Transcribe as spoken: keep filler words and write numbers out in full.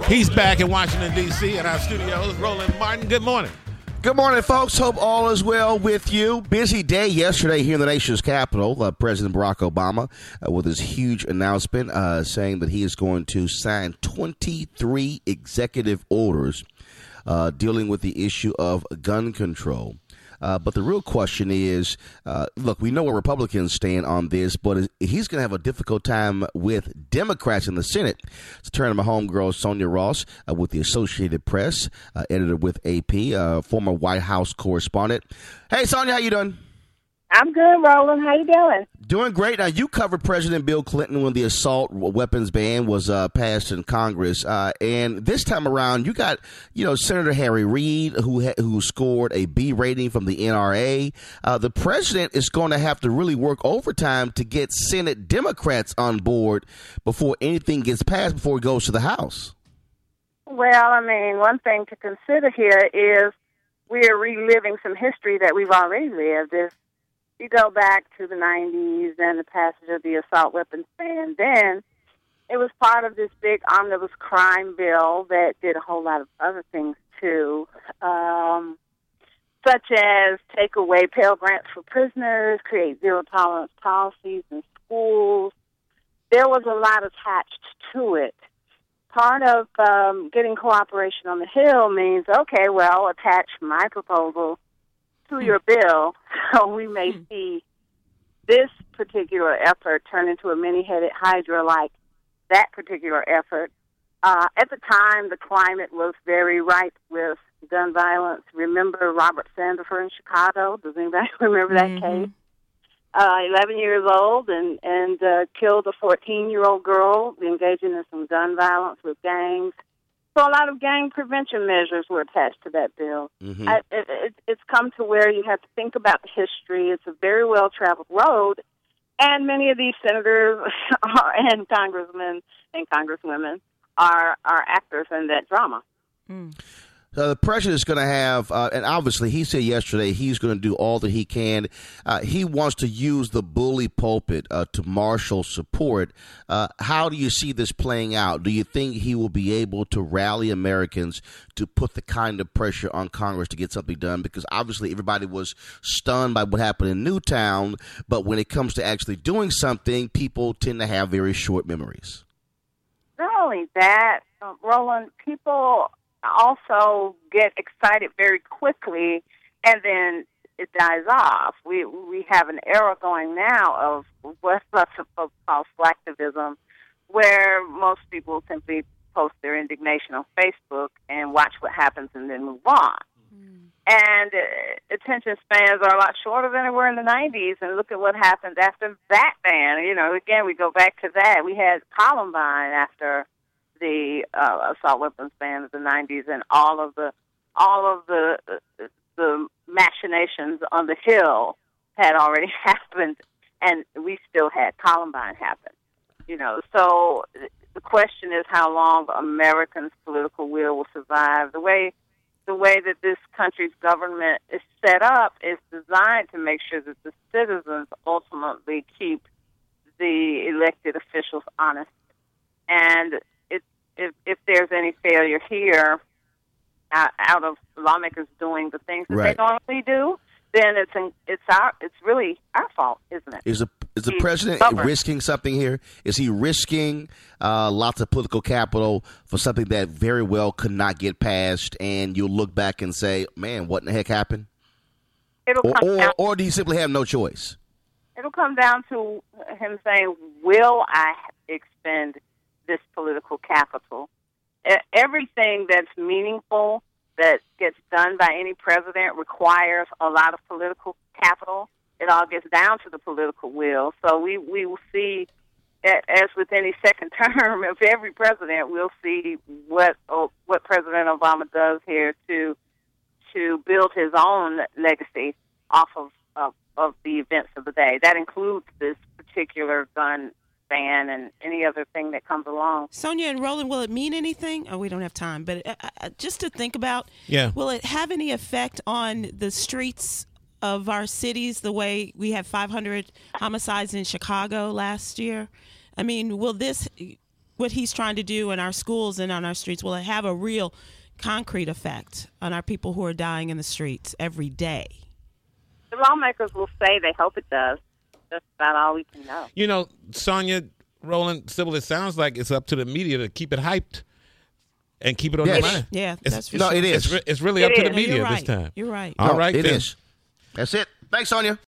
He's back in Washington, D C at our studios. Roland Martin, good morning. Good morning, folks. Hope all is well with you. Busy day yesterday here in the nation's capital. Uh, President Barack Obama uh, with his huge announcement uh, saying that he is going to sign twenty-three executive orders uh, dealing with the issue of gun control. Uh, but the real question is, uh, look, we know where Republicans stand on this, but he's going to have a difficult time with Democrats in the Senate. It's a turn to my homegirl, Sonia Ross, uh, with the Associated Press, uh, editor with A P, uh, former White House correspondent. Hey, Sonia, how you doing? I'm good, Roland. How you doing? Doing great. Now, you covered President Bill Clinton when the assault weapons ban was uh, passed in Congress. Uh, and this time around, you got, you know, Senator Harry Reid, who ha- who scored a B rating from the N R A. Uh, the president is going to have to really work overtime to get Senate Democrats on board before anything gets passed, before it goes to the House. Well, I mean, one thing to consider here is we're reliving some history that we've already lived. If you go back to the nineties and the passage of the assault weapons ban, then it was part of this big omnibus crime bill that did a whole lot of other things, too, um, such as take away Pell Grants for prisoners, create zero-tolerance policies in schools. There was a lot attached to it. Part of um, getting cooperation on the Hill means, okay, well, attach my proposal to your bill, so we may see this particular effort turn into a many-headed hydra like that particular effort. Uh, at the time, the climate was very ripe with gun violence. Remember Robert Sandifer in Chicago? Does anybody remember that mm-hmm. case? Uh, eleven years old and, and uh, killed a fourteen-year-old girl engaging in some gun violence with gangs. So a lot of gang prevention measures were attached to that bill. Mm-hmm. I, it, it, it's come to where you have to think about the history. It's a very well-traveled road, and many of these senators are, and congressmen and congresswomen are are actors in that drama. Mm. So the president is going to have, uh, and obviously he said yesterday he's going to do all that he can. Uh, he wants to use the bully pulpit uh, to marshal support. Uh, how do you see this playing out? Do you think he will be able to rally Americans to put the kind of pressure on Congress to get something done? Because obviously everybody was stunned by what happened in Newtown, but when it comes to actually doing something, people tend to have very short memories. Not only that, uh, Roland, people also get excited very quickly, and then it dies off. We we have an era going now of what's called slacktivism, where most people simply post their indignation on Facebook and watch what happens and then move on. Mm. And uh, attention spans are a lot shorter than they were in the nineties, and look at what happened after that ban. You know, again, we go back to that. We had Columbine after the uh, assault weapons ban of the nineties, and all of the all of the uh, the machinations on the Hill had already happened, and we still had Columbine happen. You know, so the question is how long Americans' political will will survive. The way the way that this country's government is set up is designed to make sure that the citizens ultimately keep the elected officials honest. And If, if there's any failure here uh, out of lawmakers doing the things that right. they normally do, then it's in, it's our it's really our fault, isn't it? Is the is the He's president stubborn. risking something here? Is he risking uh, lots of political capital for something that very well could not get passed, and you'll look back and say, "Man, what in the heck happened?" It'll or, come or, down, or do you simply have no choice? It'll come down to him saying, "Will I expend this political capital?" Everything that's meaningful that gets done by any president requires a lot of political capital. It all gets down to the political will. So we, we will see, as with any second term of every president, we'll see what oh, what President Obama does here to to build his own legacy off of, of, of the events of the day. That includes this particular gun ban and any other thing that comes along. Sonia and Roland, will it mean anything? Oh, we don't have time, but uh, uh, just to think about, yeah. will it have any effect on the streets of our cities the way we had five hundred homicides in Chicago last year? I mean, will this what he's trying to do in our schools and on our streets, will it have a real concrete effect on our people who are dying in the streets every day? The lawmakers will say they hope it does. That's about all we can know. You know, Sonia, Roland, Sybil, it sounds like it's up to the media to keep it hyped and keep it on Yes. your mind. Yeah, It's- that's for No, sure. it is. It's, re- it's really It up to is. the No, media you're this right. time. You're right. All No, right, it then. is. That's it. Thanks, Sonia.